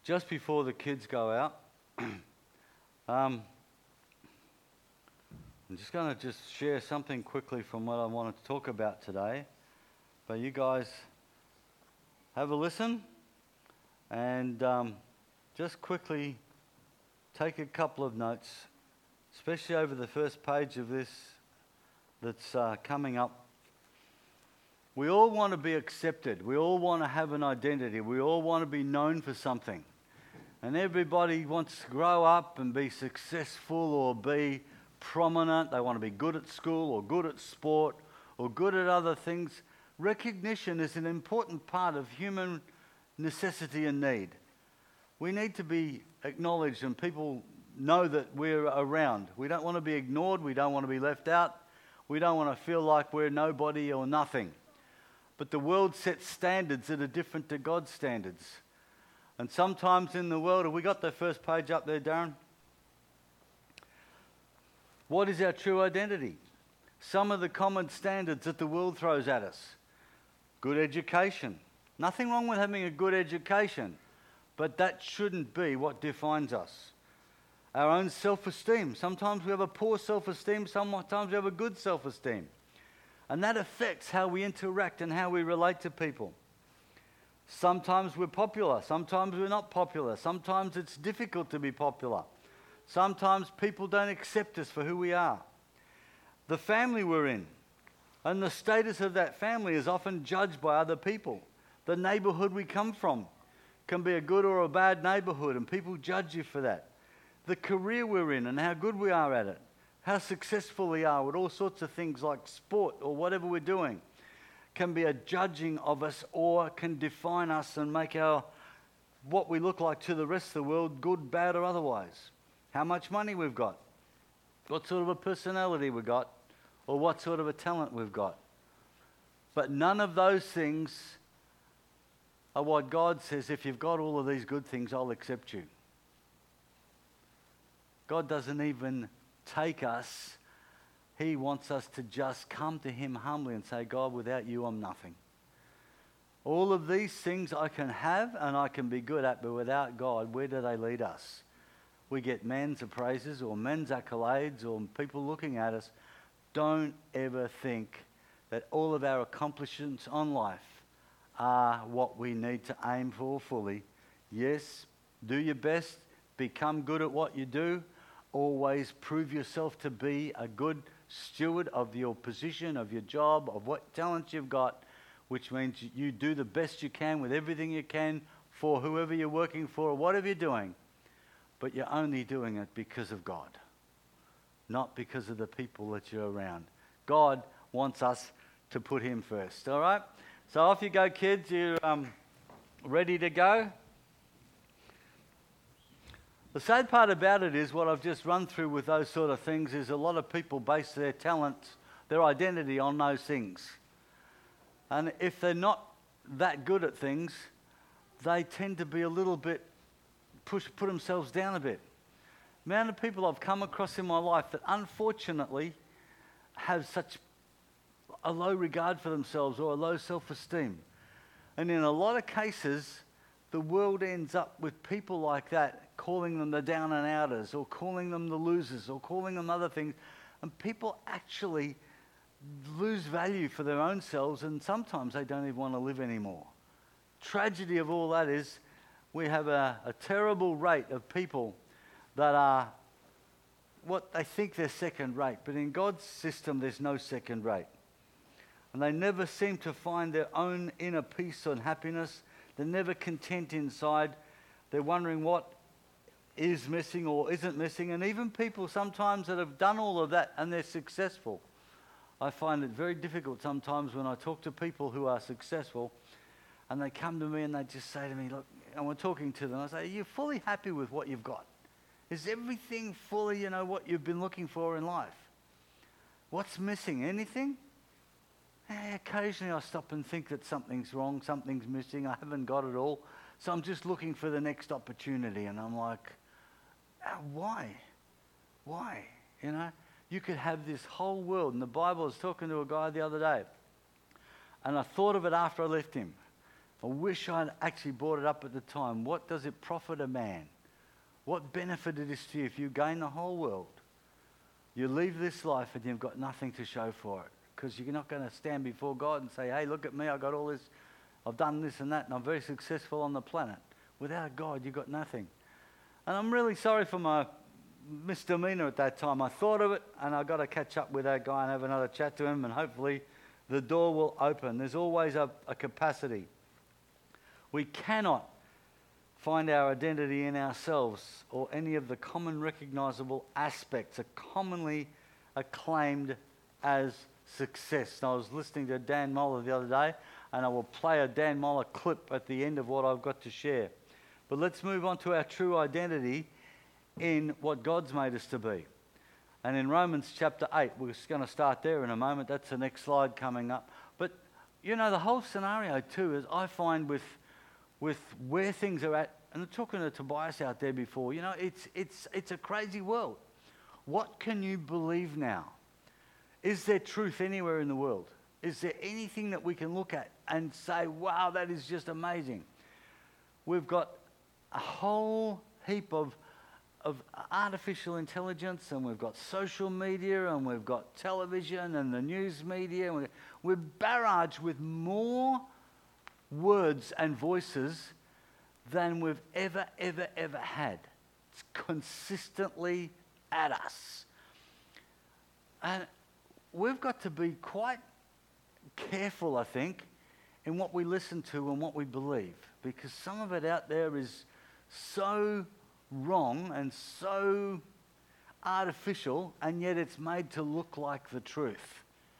Just before the kids go out, I'm just going to share something quickly from what I wanted to talk about today. But you guys have a listen and just quickly take a couple of notes, especially over the first page of this that's coming up. We all want to be accepted. We all want to have an identity. We all want to be known for something. And everybody wants to grow up and be successful or be prominent. They want to be good at school or good at sport or good at other things. Recognition is an important part of human necessity and need. We need to be acknowledged and people know that we're around. We don't want to be ignored. We don't want to be left out. We don't want to feel like we're nobody or nothing. But the world sets standards that are different to God's standards. And sometimes in the world, have we got the first page up there, Darren? What is our true identity? Some of the common standards that the world throws at us. Good education. Nothing wrong with having a good education, but that shouldn't be what defines us. Our own self-esteem. Sometimes we have a poor self-esteem, sometimes we have a good self-esteem. And that affects how we interact and how we relate to people. Sometimes we're popular, sometimes we're not popular. Sometimes it's difficult to be popular. Sometimes people don't accept us for who we are. The family we're in and the status of that family is often judged by other people. The neighborhood we come from can be a good or a bad neighborhood and people judge you for that. The career we're in and how good we are at it. How successful we are with all sorts of things like sport or whatever we're doing can be a judging of us or can define us and make what we look like to the rest of the world, good, bad or otherwise. How much money we've got, what sort of a personality we've got, or what sort of a talent we've got. But none of those things are what God says, if you've got all of these good things, I'll accept you. God doesn't even take us. He wants us to just come to him humbly and say, God, without you, I'm nothing. All of these things I can have and I can be good at, but without God, where do they lead us? We get men's praises or men's accolades or people looking at us. Don't ever think that all of our accomplishments on life are what we need to aim for fully. Yes, do your best, become good at what you do. Always prove yourself to be a good steward of your position, of your job, of what talent you've got, which means you do the best you can with everything you can for whoever you're working for or whatever you're doing. But you're only doing it because of God, not because of the people that you're around. God wants us to put him first, all right? So off you go, kids. You're ready to go? The sad part about it is what I've just run through with those sort of things is a lot of people base their talent, their identity on those things. And if they're not that good at things, they tend to be a little bit, put themselves down a bit. The amount of people I've come across in my life that unfortunately have such a low regard for themselves or a low self-esteem. And in a lot of cases, the world ends up with people like that, calling them the down and outers or calling them the losers or calling them other things. And people actually lose value for their own selves and sometimes they don't even want to live anymore. Tragedy of all that is we have a terrible rate of people that are what they think they're second rate. But in God's system, there's no second rate. And they never seem to find their own inner peace and happiness. They're never content inside. They're wondering what is missing or isn't missing. And even people sometimes that have done all of that and they're successful. I find it very difficult sometimes when I talk to people who are successful and they come to me and they just say to me, look, and we're talking to them, I say, are you fully happy with what you've got? Is everything fully, what you've been looking for in life? What's missing? Anything? Occasionally I stop and think that something's wrong, something's missing, I haven't got it all. So I'm just looking for the next opportunity. And I'm like, why? Why? You could have this whole world. And the Bible, I was talking to a guy the other day. And I thought of it after I left him. I wish I'd actually brought it up at the time. What does it profit a man? What benefit it is to you if you gain the whole world? You leave this life and you've got nothing to show for it, because you're not going to stand before God and say, hey, look at me, I got all this, I've done this and that, and I'm very successful on the planet. Without God, you've got nothing. And I'm really sorry for my misdemeanor at that time. I thought of it, and I've got to catch up with that guy and have another chat to him, and hopefully the door will open. There's always a capacity. We cannot find our identity in ourselves or any of the common recognizable aspects are commonly acclaimed as success. And I was listening to Dan Moller the other day, and I will play a Dan Moller clip at the end of what I've got to share. But let's move on to our true identity in what God's made us to be. And in Romans chapter 8, we're just going to start there in a moment. That's the next slide coming up. But, you know, the whole scenario too is I find with where things are at, and I'm talking to Tobias out there before, you know, it's a crazy world. What can you believe now? Is there truth anywhere in the world? Is there anything that we can look at and say, wow, that is just amazing? We've got a whole heap of artificial intelligence, and we've got social media, and we've got television and the news media. And we're barraged with more words and voices than we've ever had. It's consistently at us. And we've got to be quite careful, I think, in what we listen to and what we believe, because some of it out there is so wrong and so artificial, and yet it's made to look like the truth.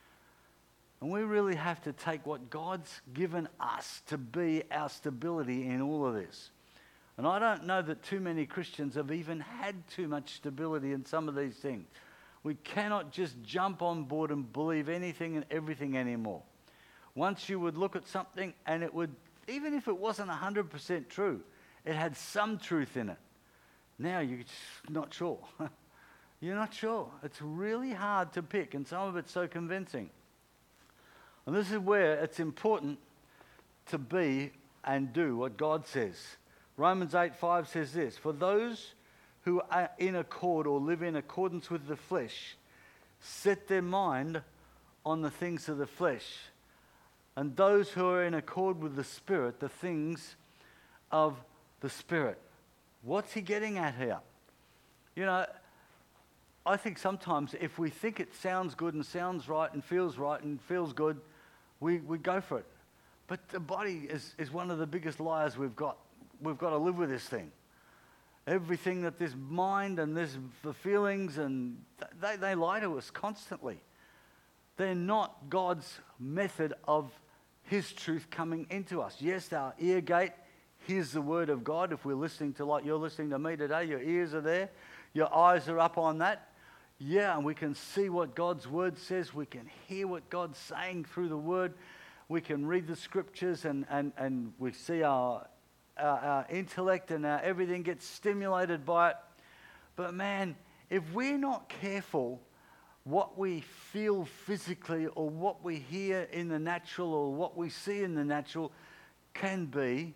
And we really have to take what God's given us to be our stability in all of this. And I don't know that too many Christians have even had too much stability in some of these things. We cannot just jump on board and believe anything and everything anymore. Once you would look at something and it would, even if it wasn't 100% true, it had some truth in it. Now you're just not sure. You're not sure. It's really hard to pick, and some of it's so convincing. And this is where it's important to be and do what God says. Romans 8:5 says this: for those who are in accord or live in accordance with the flesh set their mind on the things of the flesh, and those who are in accord with the Spirit, the things of the Spirit. What's he getting at here? You know, I think sometimes if we think it sounds good and sounds right and feels good, we go for it. But the body is one of the biggest liars we've got. We've got to live with this thing. Everything that this mind and the feelings, and they lie to us constantly. They're not God's method of his truth coming into us. Yes, our ear gate, here's the word of God. If we're listening to, like you're listening to me today, your ears are there, your eyes are up on that. Yeah, and we can see what God's word says. We can hear what God's saying through the word. We can read the scriptures, and we see our intellect and our everything gets stimulated by it. But man, if we're not careful, what we feel physically or what we hear in the natural or what we see in the natural can be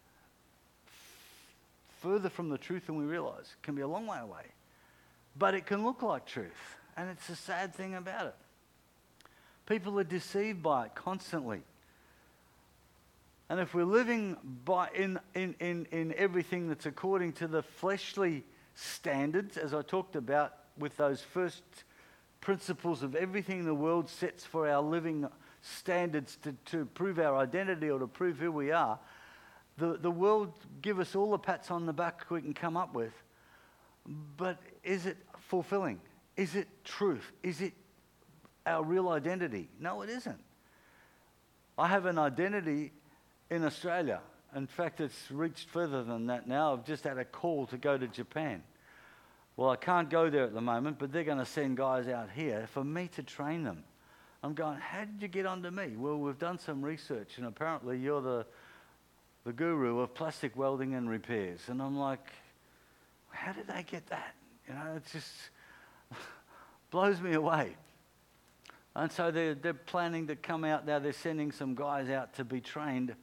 further from the truth than we realize. It can be a long way away. But it can look like truth. And it's the sad thing about it. People are deceived by it constantly. And if we're living by in everything that's according to the fleshly standards, as I talked about with those first principles of everything the world sets for our living standards to prove our identity or to prove who we are, the world give us all the pats on the back we can come up with. But is it fulfilling? Is it truth? Is it our real identity? No, it isn't. I have an identity in Australia. In fact, it's reached further than that now. I've just had a call to go to Japan. Well, I can't go there at the moment, but they're going to send guys out here for me to train them. I'm going, how did you get onto me? Well, we've done some research, and apparently you're the guru of plastic welding and repairs. And I'm like, how did they get that? You know, it just blows me away. And so they're planning to come out now. They're sending some guys out to be trained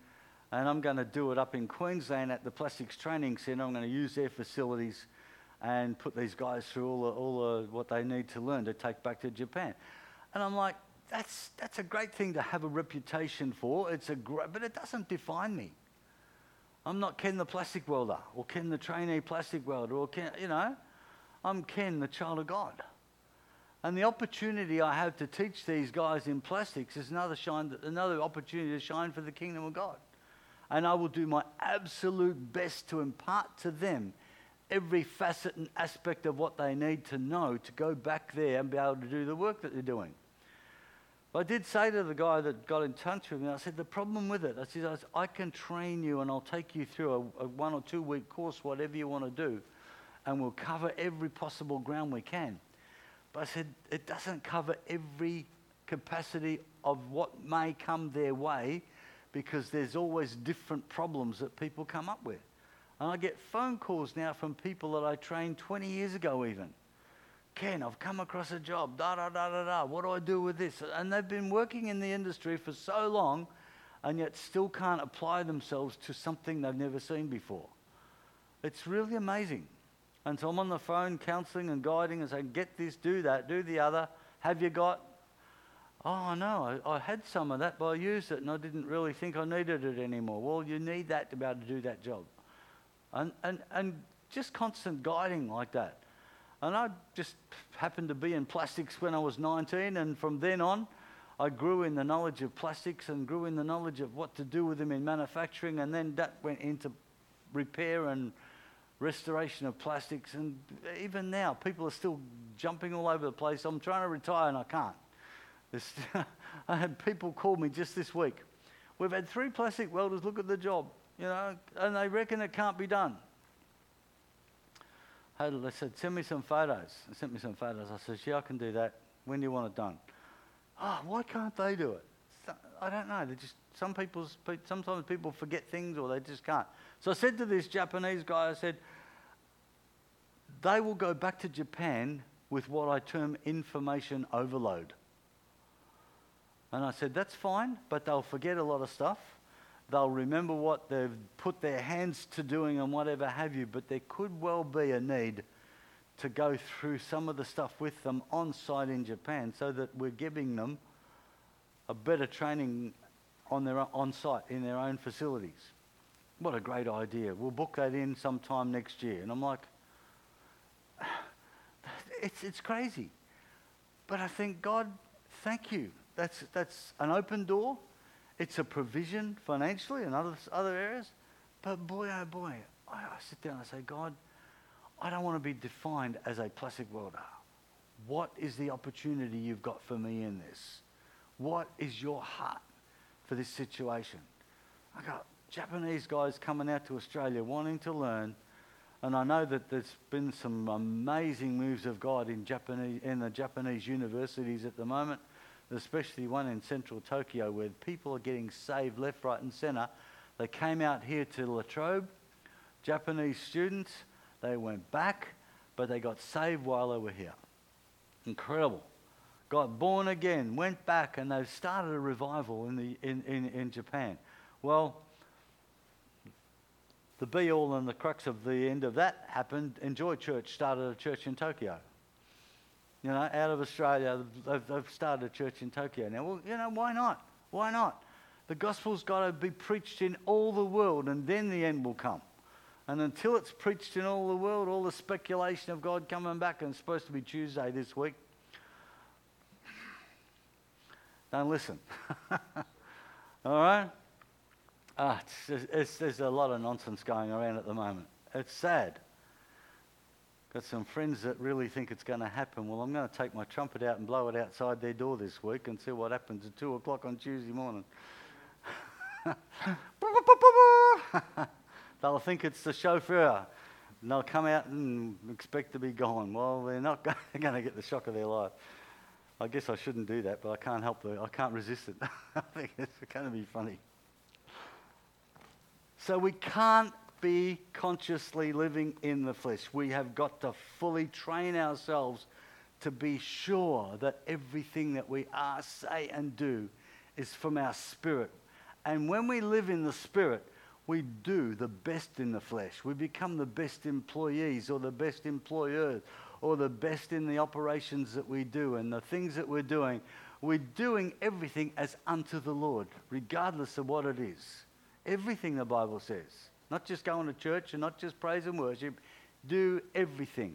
And I'm going to do it up in Queensland at the Plastics Training Centre. I'm going to use their facilities and put these guys through all the what they need to learn to take back to Japan. And I'm like, that's a great thing to have a reputation for. But it doesn't define me. I'm not Ken the plastic welder, or Ken the trainee plastic welder, or Ken, I'm Ken, the child of God. And the opportunity I have to teach these guys in plastics is another opportunity to shine for the kingdom of God. And I will do my absolute best to impart to them every facet and aspect of what they need to know to go back there and be able to do the work that they're doing. But I did say to the guy that got in touch with me, I said, the problem with it, I said, I can train you and I'll take you through a 1 or 2 week course, whatever you want to do, and we'll cover every possible ground we can. But I said, it doesn't cover every capacity of what may come their way, because there's always different problems that people come up with. And I get phone calls now from people that I trained 20 years ago even. Ken, I've come across a job, what do I do with this? And they've been working in the industry for so long and yet still can't apply themselves to something they've never seen before. It's really amazing. And so I'm on the phone counselling and guiding and saying, get this, do that, do the other. Have you got? Oh, no, I had some of that, but I used it and I didn't really think I needed it anymore. Well, you need that to be able to do that job. And just constant guiding like that. And I just happened to be in plastics when I was 19, and from then on, I grew in the knowledge of plastics and grew in the knowledge of what to do with them in manufacturing, and then that went into repair and restoration of plastics. And even now, people are still jumping all over the place. I'm trying to retire and I can't. I had people call me just this week. We've had 3 plastic welders look at the job, and they reckon it can't be done. They said, send me some photos. They sent me some photos. I said, yeah, I can do that. When do you want it done? Oh, why can't they do it? I don't know. Sometimes people forget things, or they just can't. So I said to this Japanese guy, I said, they will go back to Japan with what I term information overload. And I said, that's fine, but they'll forget a lot of stuff. They'll remember what they've put their hands to doing and whatever have you, but there could well be a need to go through some of the stuff with them on site in Japan, so that we're giving them a better training on site in their own facilities. What a great idea. We'll book that in sometime next year. And I'm like, it's crazy. But I think, God, thank you. That's an open door. It's a provision financially and other areas. But boy, oh boy, I sit down and I say, God, I don't want to be defined as a plastic welder. What is the opportunity you've got for me in this? What is your heart for this situation? I got Japanese guys coming out to Australia wanting to learn, and I know that there's been some amazing moves of God in the Japanese universities at the moment, especially one in central Tokyo, where people are getting saved left, right and centre. They came out here to Latrobe, Japanese students. They went back, but they got saved while they were here. Incredible. Got born again, went back, and they've started a revival in Japan. Well, the be-all and the crux of the end of that happened. Enjoy Church started a church in Tokyo. Out of Australia, they've started a church in Tokyo now. Well, why not? Why not? The gospel's got to be preached in all the world, and then the end will come. And until it's preached in all the world, all the speculation of God coming back, and it's supposed to be Tuesday this week, don't listen. All right? There's a lot of nonsense going around at the moment. It's sad. Got some friends that really think it's going to happen. Well, I'm going to take my trumpet out and blow it outside their door this week and see what happens at 2 o'clock on Tuesday morning. They'll think it's the chauffeur, and they'll come out and expect to be gone. Well, they're not going to get the shock of their life. I guess I shouldn't do that, but I can't resist it. I think it's going to be funny. So we can't be consciously living in the flesh. We have got to fully train ourselves to be sure that everything that we are, say, and do is from our spirit. And when we live in the Spirit, we do the best in the flesh. We become the best employees or the best employers or the best in the operations that we do and the things that we're doing. We're doing everything as unto the Lord, regardless of what it is. Everything, the Bible says. Not just going to church and not just praise and worship. Do everything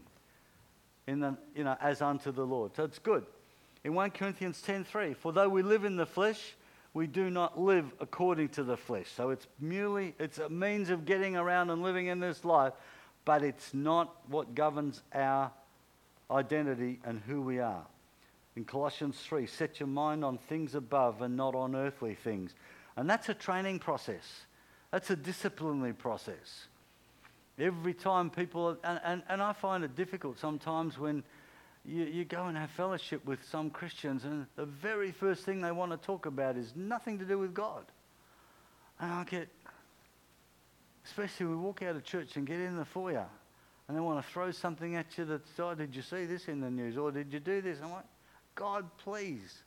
as unto the Lord. So it's good. In 1 Corinthians 10:3, for though we live in the flesh, we do not live according to the flesh. So it's a means of getting around and living in this life, but it's not what governs our identity and who we are. In Colossians 3, set your mind on things above and not on earthly things. And that's a training process. That's a disciplinary process. Every time people, and I find it difficult sometimes when you go and have fellowship with some Christians and the very first thing they want to talk about is nothing to do with God. And I get, especially we walk out of church and get in the foyer and they want to throw something at you that's, oh, did you see this in the news? Or did you do this? I'm like, God, please.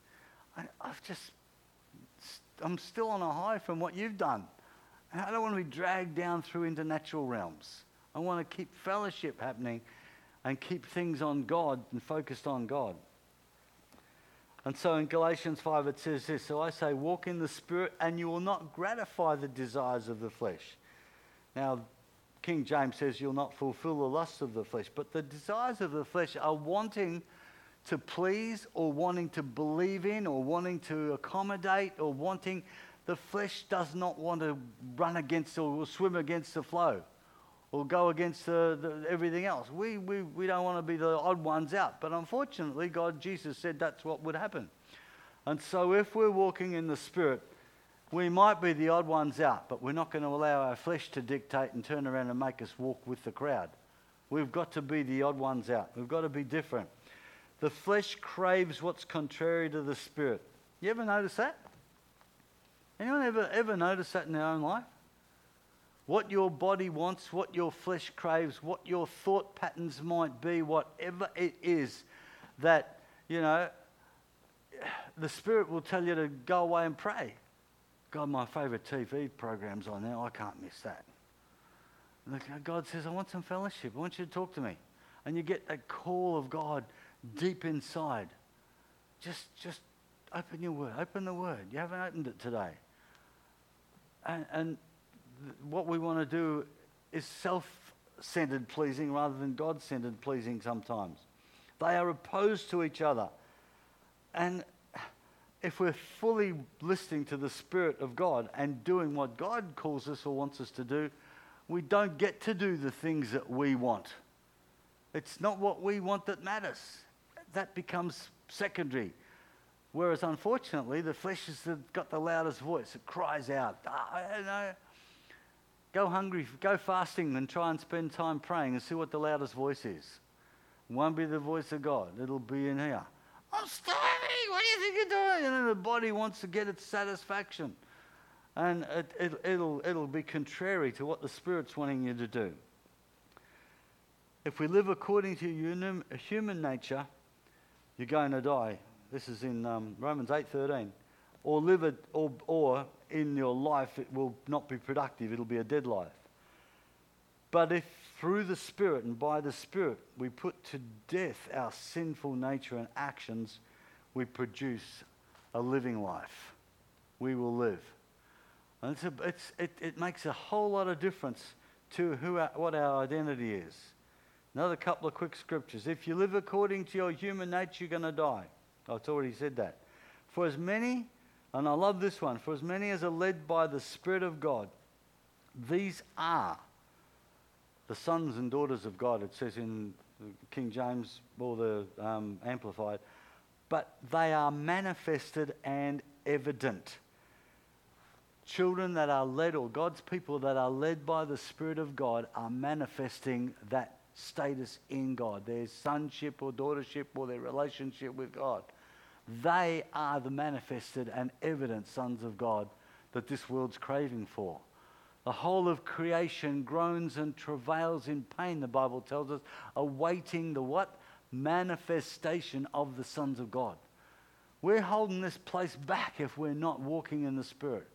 I'm still on a high from what you've done. And I don't want to be dragged down through into natural realms. I want to keep fellowship happening and keep things on God and focused on God. And so in Galatians 5 it says this, so I say, walk in the Spirit and you will not gratify the desires of the flesh. Now, King James says you'll not fulfill the lusts of the flesh, but the desires of the flesh are wanting to please or wanting to believe in or wanting to accommodate or wanting. The flesh does not want to run against or swim against the flow or go against everything else. We don't want to be the odd ones out. But unfortunately, Jesus said that's what would happen. And so if we're walking in the Spirit, we might be the odd ones out, but we're not going to allow our flesh to dictate and turn around and make us walk with the crowd. We've got to be the odd ones out. We've got to be different. The flesh craves what's contrary to the Spirit. You ever notice that? Anyone ever notice that in their own life? What your body wants, what your flesh craves, what your thought patterns might be, whatever it is that, the Spirit will tell you to go away and pray. God, my favourite TV program's on now. I can't miss that. And God says, I want some fellowship. I want you to talk to me. And you get that call of God deep inside. Just open your word. Open the word. You haven't opened it today. And what we want to do is self-centered pleasing rather than God-centered pleasing sometimes. They are opposed to each other. And if we're fully listening to the Spirit of God and doing what God calls us or wants us to do, we don't get to do the things that we want. It's not what we want that matters. That becomes secondary. Whereas, unfortunately, the flesh has got the loudest voice. It cries out, go hungry, go fasting and try and spend time praying and see what the loudest voice is. It won't be the voice of God. It'll be in here. I'm starving. What do you think you're doing? And then the body wants to get its satisfaction. And it'll be contrary to what the Spirit's wanting you to do. If we live according to human nature, you're going to die. This is in Romans 8:13. Or in your life it will not be productive. It'll be a dead life. But if through the Spirit and by the Spirit we put to death our sinful nature and actions, we produce a living life. We will live. And it makes a whole lot of difference to what our identity is. Another couple of quick scriptures. If you live according to your human nature, you're going to die. I've already said that. For as many, and I love this one, for as many as are led by the Spirit of God, these are the sons and daughters of God. It says in King James or the Amplified. But they are manifested and evident. Children that are led, or God's people that are led by the Spirit of God, are manifesting that status in God, their sonship or daughtership or their relationship with God. They are the manifested and evident sons of God that this world's craving for. The whole of creation groans and travails in pain, the Bible tells us, awaiting the what? Manifestation of the sons of God. We're holding this place back if we're not walking in the Spirit.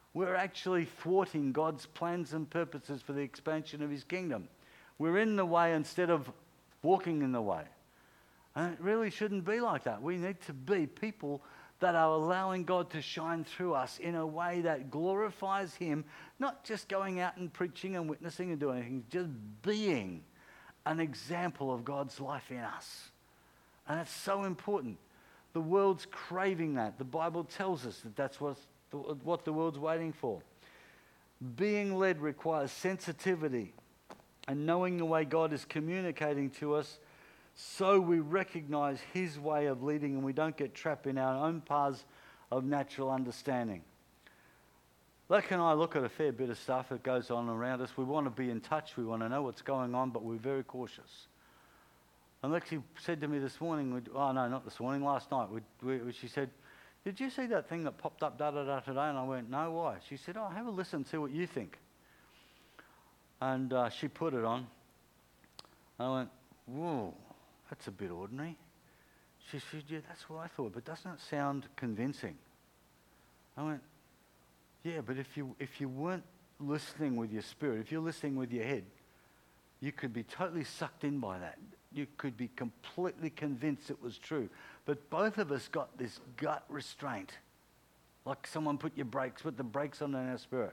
we're actually thwarting God's plans and purposes for the expansion of his kingdom. We're in the way instead of walking in the way. And it really shouldn't be like that. We need to be people that are allowing God to shine through us in a way that glorifies him, not just going out and preaching and witnessing and doing anything, just being an example of God's life in us. And it's so important. The world's craving that. The Bible tells us that that's what the world's waiting for. Being led requires sensitivity and knowing the way God is communicating to us, so we recognize his way of leading and we don't get trapped in our own paths of natural understanding. Lek and I look at a fair bit of stuff that goes on around us. We want to be in touch. We want to know what's going on, but we're very cautious. And Lexi said to me this morning, last night, she said, "Did you see that thing that popped up today?" And I went, "No, why?" She said, "Oh, have a listen, see what you think." And she put it on. I went, "Whoa, that's a bit ordinary." She said, "Yeah, that's what I thought, but doesn't it sound convincing?" I went, "Yeah, but if you weren't listening with your spirit, if you're listening with your head, you could be totally sucked in by that. You could be completely convinced it was true. But both of us got this gut restraint, like someone put the brakes on in our spirit.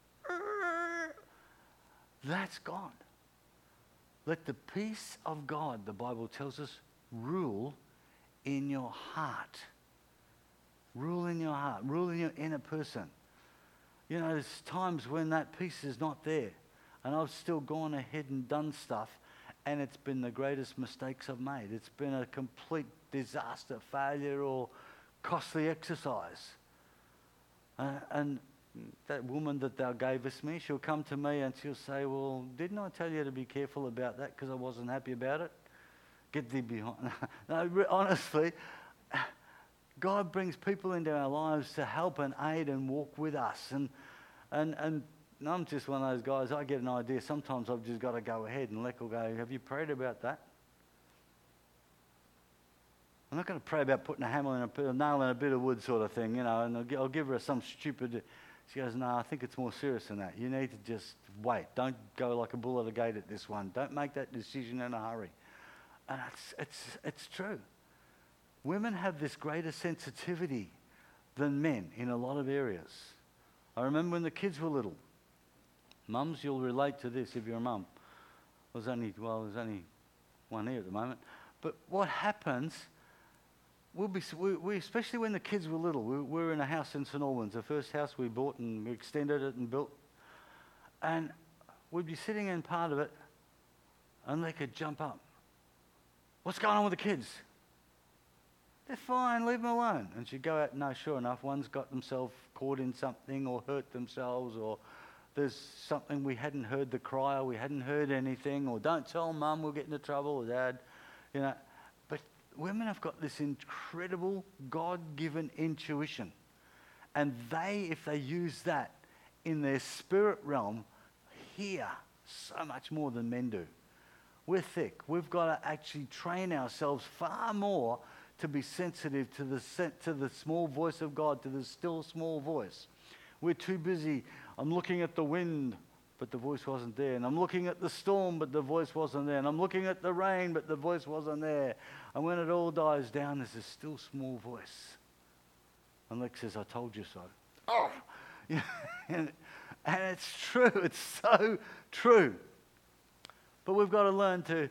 That's gone. Let the peace of God, the Bible tells us, rule in your heart. Rule in your heart. Rule in your inner person. You know, there's times when that peace is not there. And I've still gone ahead and done stuff, and it's been the greatest mistakes I've made. It's been a complete disaster, failure, or costly exercise. And that woman that thou gavest me, she'll come to me and she'll say, "Well, didn't I tell you to be careful about that because I wasn't happy about it? Get thee behind." No, honestly, God brings people into our lives to help and aid and walk with us. And I'm just one of those guys, I get an idea. Sometimes I've just got to go ahead and Lek will go, "Have you prayed about that?" I'm not going to pray about putting a nail in a bit of wood sort of thing, and I'll give her some stupid... She goes, "No, I think it's more serious than that. You need to just wait. Don't go like a bull at a gate at this one. Don't make that decision in a hurry." And it's true. Women have this greater sensitivity than men in a lot of areas. I remember when the kids were little. Mums, you'll relate to this if you're a mum. There's only one here at the moment. But what happens... We especially when the kids were little, we were in a house in St Albans, the first house we bought, and we extended it and built. And we'd be sitting in part of it, and they could jump up. "What's going on with the kids?" "They're fine, leave them alone." And she'd go out, "No, sure enough, one's got themselves caught in something or hurt themselves, or there's something we hadn't heard the cry, or we hadn't heard anything, or don't tell Mum, we'll get into trouble, or Dad." But women have got this incredible God-given intuition. And if they use that in their spirit realm, hear so much more than men do. We're thick. We've got to actually train ourselves far more to be sensitive to the small voice of God, to the still small voice. We're too busy. I'm looking at the wind, but the voice wasn't there. And I'm looking at the storm, but the voice wasn't there. And I'm looking at the rain, but the voice wasn't there. And when it all dies down, there's a still small voice. And Lex says, "I told you so." Oh! And it's true. It's so true. But we've got to learn to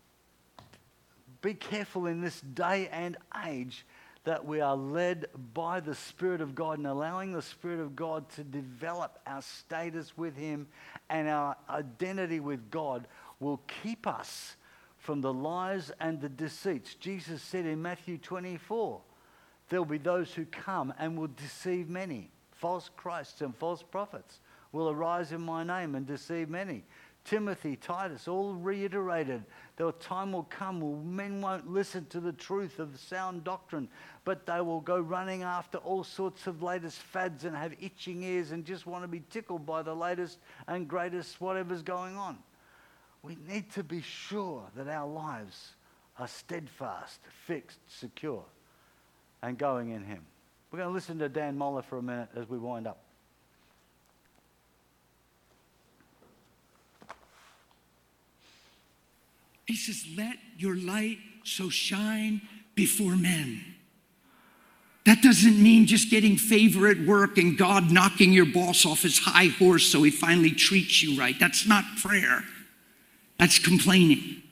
be careful in this day and age that we are led by the Spirit of God, and allowing the Spirit of God to develop our status with Him and our identity with God will keep us from the lies and the deceits. Jesus said in Matthew 24, there'll be those who come and will deceive many. False Christs and false prophets will arise in my name and deceive many. Timothy, Titus, all reiterated, the time will come when men won't listen to the truth of sound doctrine, but they will go running after all sorts of latest fads and have itching ears and just want to be tickled by the latest and greatest whatever's going on. We need to be sure that our lives are steadfast, fixed, secure, and going in Him. We're going to listen to Dan Moller for a minute as we wind up. He says, let your light so shine before men. That doesn't mean just getting favor at work and God knocking your boss off his high horse so he finally treats you right. That's not prayer. That's complaining.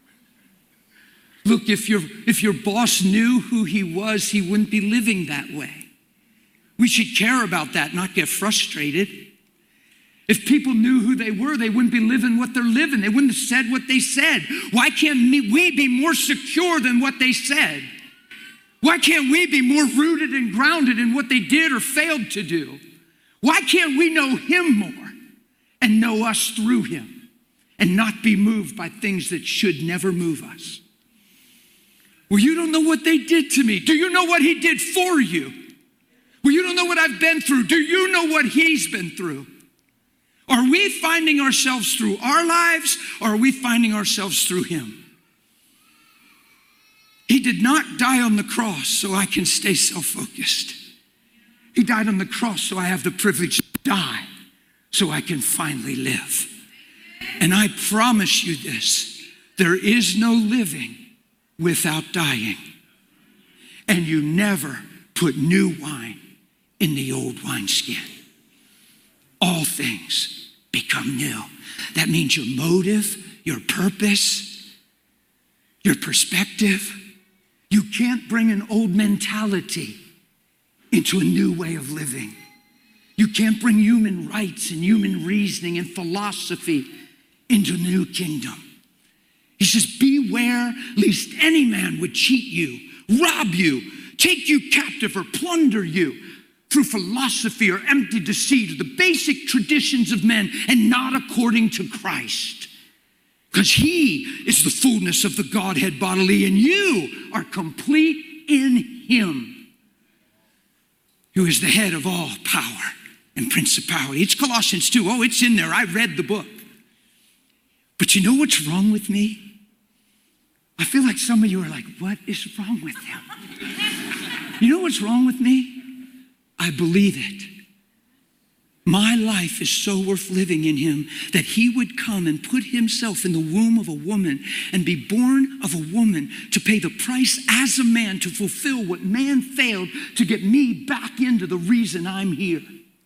Look, if your boss knew who he was, he wouldn't be living that way. We should care about that, not get frustrated. If people knew who they were, they wouldn't be living what they're living. They wouldn't have said what they said. Why can't we be more secure than what they said? Why can't we be more rooted and grounded in what they did or failed to do? Why can't we know him more and know us through him and not be moved by things that should never move us? Well, you don't know what they did to me. Do you know what he did for you? Well, you don't know what I've been through. Do you know what he's been through? Are we finding ourselves through our lives, or are we finding ourselves through him? He did not die on the cross so I can stay self-focused. He died on the cross so I have the privilege to die so I can finally live. And I promise you this, there is no living without dying. And you never put new wine in the old wineskin. All things become new. That means your motive, your purpose, your perspective. You can't bring an old mentality into a new way of living. You can't bring human rights and human reasoning and philosophy into the new kingdom. He says, beware lest any man would cheat you, rob you, take you captive, or plunder you through philosophy or empty deceit, or the basic traditions of men, and not according to Christ. Because he is the fullness of the Godhead bodily, and you are complete in him, who is the head of all power and principality. It's Colossians 2. Oh, it's in there. I read the book. But you know what's wrong with me? I feel like some of you are like, what is wrong with him? You know what's wrong with me? I believe it. My life is so worth living in him that he would come and put himself in the womb of a woman and be born of a woman to pay the price as a man to fulfill what man failed to get me back into the reason I'm here.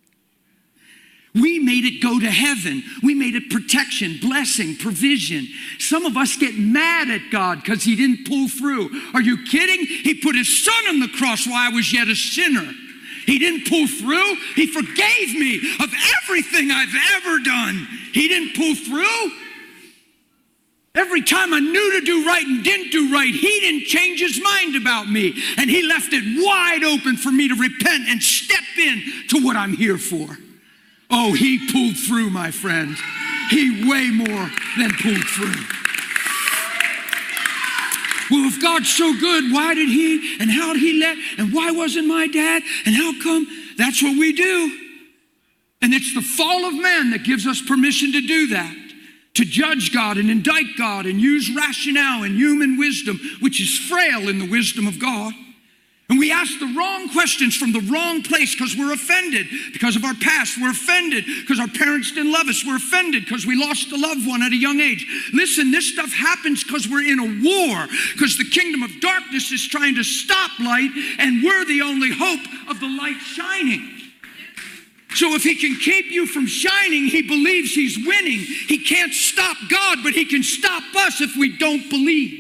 We made it go to heaven. We made it protection, blessing, provision. Some of us get mad at God because he didn't pull through. Are you kidding? He put his son on the cross while I was yet a sinner. He didn't pull through. He forgave me of everything I've ever done. He didn't pull through. Every time I knew to do right and didn't do right, he didn't change his mind about me. And he left it wide open for me to repent and step in to what I'm here for. Oh, he pulled through, my friend. He way more than pulled through. Well, if God's so good, why did he and how did he let, and why wasn't my dad, and how come? That's what we do. And it's the fall of man that gives us permission to do that, to judge God and indict God and use rationale and human wisdom, which is frail in the wisdom of God. And we ask the wrong questions from the wrong place because we're offended because of our past. We're offended because our parents didn't love us. We're offended because we lost a loved one at a young age. Listen, this stuff happens because we're in a war, because the kingdom of darkness is trying to stop light, and we're the only hope of the light shining. So if he can keep you from shining, he believes he's winning. He can't stop God, but he can stop us if we don't believe.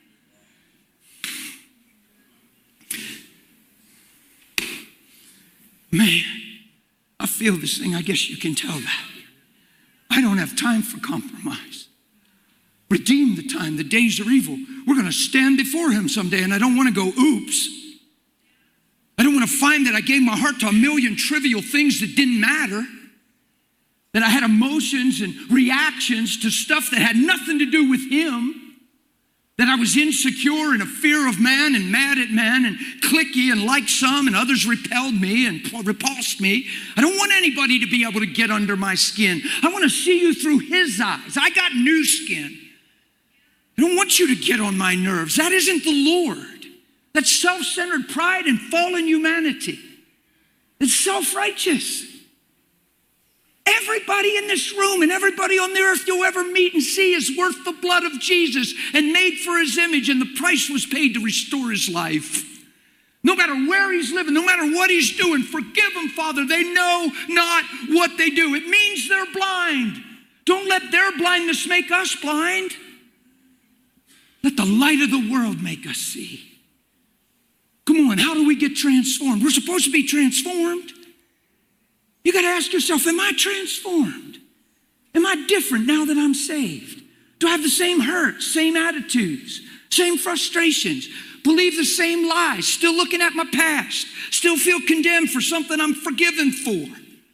Man, I feel this thing. I guess you can tell that. I don't have time for compromise. Redeem the time. The days are evil. We're going to stand before him someday, and I don't want to go, oops. I don't want to find that I gave my heart to a million trivial things that didn't matter, that I had emotions and reactions to stuff that had nothing to do with him, that I was insecure and a fear of man and mad at man and cliquey and liked some and others repelled me and repulsed me. I don't want anybody to be able to get under my skin. I want to see you through his eyes. I got new skin. I don't want you to get on my nerves. That isn't the Lord. That's self-centered pride and fallen humanity. It's self-righteous. Every everybody in this room and everybody on the earth you'll ever meet and see is worth the blood of Jesus and made for his image, and the price was paid to restore his life. No matter where he's living, no matter what he's doing, forgive them, Father. They know not what they do. It means they're blind. Don't let their blindness make us blind. Let the light of the world make us see. Come on, how do we get transformed? We're supposed to be transformed. You got to ask yourself, am I transformed? Am I different now that I'm saved? Do I have the same hurts, same attitudes, same frustrations, believe the same lies, still looking at my past, still feel condemned for something I'm forgiven for?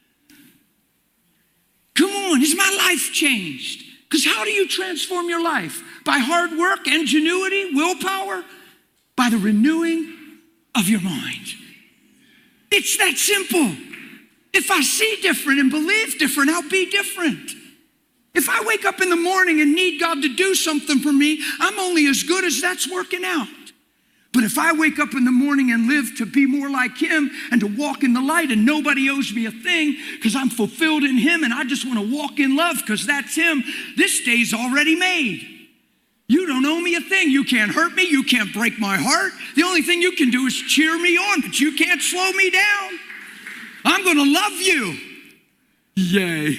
Come on, is my life changed? Because how do you transform your life? By hard work, ingenuity, willpower? By the renewing of your mind. It's that simple. If I see different and believe different, I'll be different. If I wake up in the morning and need God to do something for me, I'm only as good as that's working out. But if I wake up in the morning and live to be more like him and to walk in the light and nobody owes me a thing because I'm fulfilled in him and I just want to walk in love because that's him, this day's already made. You don't owe me a thing. You can't hurt me. You can't break my heart. The only thing you can do is cheer me on, but you can't slow me down. I'm going to love you. Yay.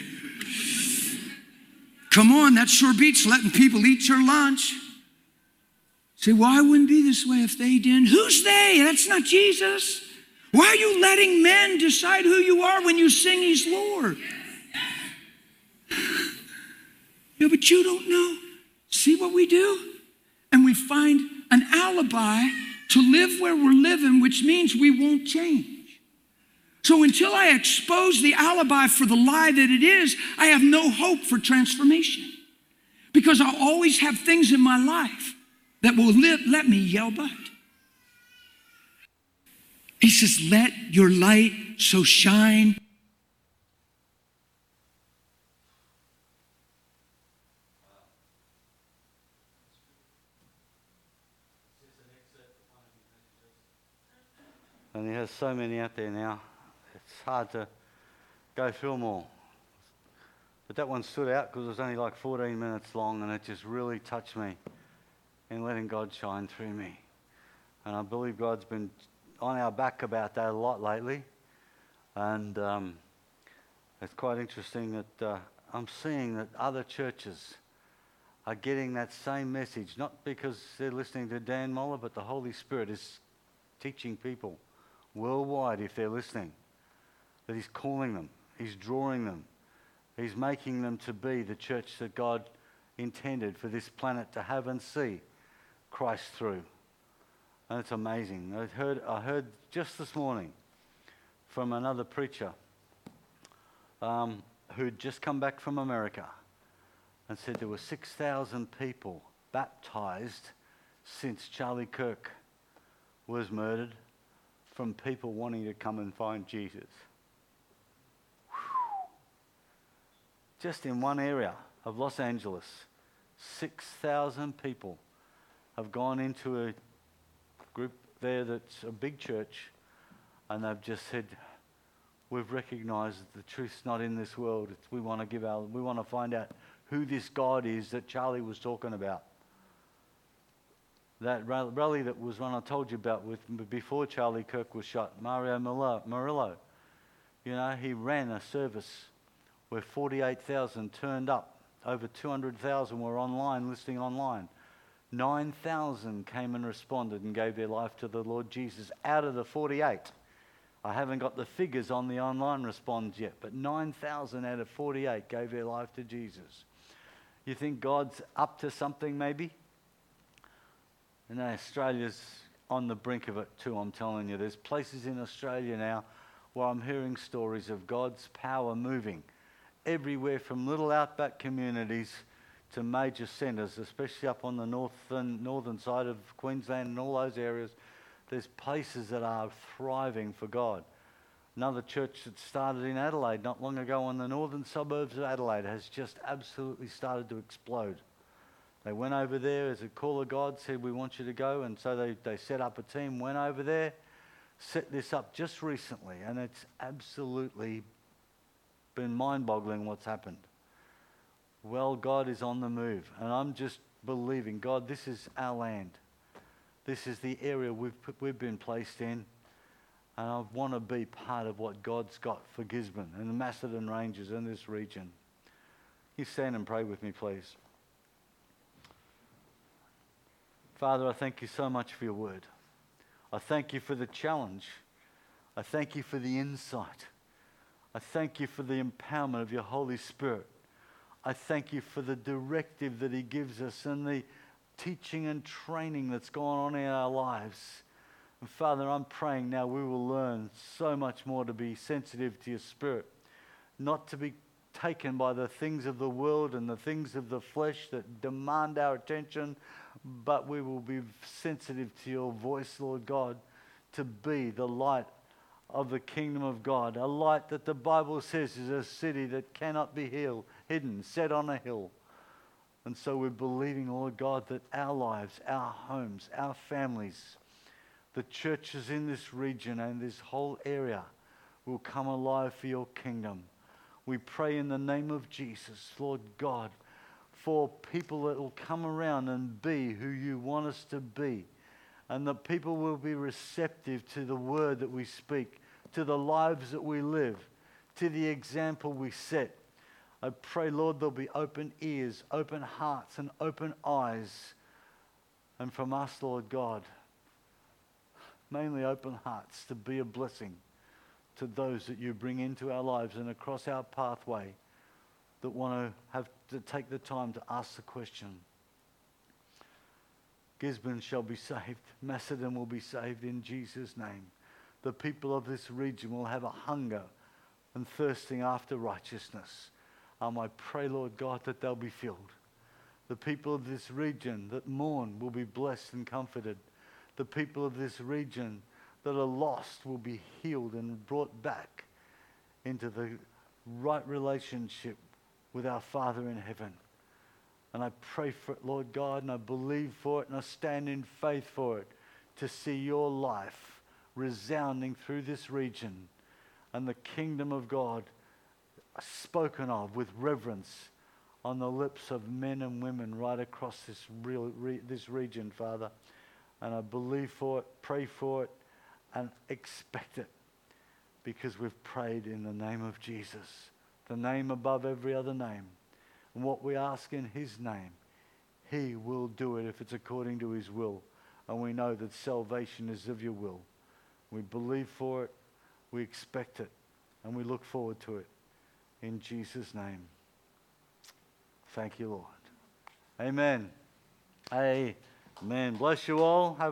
Come on, that sure beats letting people eat your lunch. Say, well, I wouldn't be this way if they didn't. Who's they? That's not Jesus. Why are you letting men decide who you are when you sing he's Lord? Yeah, but you don't know. See what we do? And we find an alibi to live where we're living, which means we won't change. So until I expose the alibi for the lie that it is, I have no hope for transformation. Because I'll always have things in my life that will let me yell but. He says, let your light so shine. And he has so many out there now. It's hard to go through them all. But that one stood out because it was only like 14 minutes long, and it just really touched me in letting God shine through me. And I believe God's been on our back about that a lot lately. And it's quite interesting that I'm seeing that other churches are getting that same message, not because they're listening to Dan Moller, but the Holy Spirit is teaching people worldwide, if they're listening, that he's calling them, he's drawing them, he's making them to be the church that God intended for this planet to have and see Christ through. And it's amazing. I heard just this morning from another preacher who'd just come back from America and said there were 6,000 people baptized since Charlie Kirk was murdered, from people wanting to come and find Jesus. Whew. Just in one area of Los Angeles, 6,000 people have gone into a group there that's a big church, and they've just said, we've recognized that the truth's not in this world. We want to find out who this God is that Charlie was talking about. That rally that was one I told you about before Charlie Kirk was shot, Mario Murillo. You know, he ran a service where 48,000 turned up. Over 200,000 were online, listening online. 9,000 came and responded and gave their life to the Lord Jesus out of the 48. I haven't got the figures on the online response yet, but 9,000 out of 48 gave their life to Jesus. You think God's up to something maybe? And Australia's on the brink of it too, I'm telling you. There's places in Australia now where I'm hearing stories of God's power moving everywhere, from little outback communities to major centres, especially up on the northern side of Queensland and all those areas. There's places that are thriving for God. Another church that started in Adelaide not long ago in the northern suburbs of Adelaide has just absolutely started to explode. They went over there as a call of God, said, we want you to go. And so they set up a team, went over there, set this up just recently. And it's absolutely been mind-boggling what's happened. Well, God is on the move, and I'm just believing, God, this is our land. This is the area we've been placed in, and I want to be part of what God's got for Gisborne and the Macedon Ranges in this region. You stand and pray with me, please. Father, I thank you so much for your word. I thank you for the challenge. I thank you for the insight. I thank you for the empowerment of your Holy Spirit. I thank you for the directive that he gives us and the teaching and training that's gone on in our lives. And Father, I'm praying now we will learn so much more to be sensitive to your Spirit, not to be taken by the things of the world and the things of the flesh that demand our attention, but we will be sensitive to your voice, Lord God, to be the light of the kingdom of God, a light that the Bible says is a city that cannot be hidden, set on a hill. And so we're believing, Lord God, that our lives, our homes, our families, the churches in this region and this whole area will come alive for your kingdom. We pray in the name of Jesus, Lord God, for people that will come around and be who you want us to be. And that people will be receptive to the word that we speak, to the lives that we live, to the example we set. I pray, Lord, there'll be open ears, open hearts, and open eyes. And from us, Lord God, mainly open hearts to be a blessing to those that you bring into our lives and across our pathway that want to have to take the time to ask the question. Gisborne shall be saved. Macedon will be saved in Jesus' name. The people of this region will have a hunger and thirsting after righteousness. I pray, Lord God, that they'll be filled. The people of this region that mourn will be blessed and comforted. The people of this region that are lost will be healed and brought back into the right relationship with our Father in heaven. And I pray for it, Lord God, and I believe for it, and I stand in faith for it, to see your life resounding through this region and the kingdom of God spoken of with reverence on the lips of men and women right across this region, Father. And I believe for it, pray for it, and expect it, because we've prayed in the name of Jesus, the name above every other name. And what we ask in his name, he will do it if it's according to his will. And we know that salvation is of your will. We believe for it, we expect it, and we look forward to it. In Jesus' name. Thank you, Lord. Amen. Amen. Bless you all.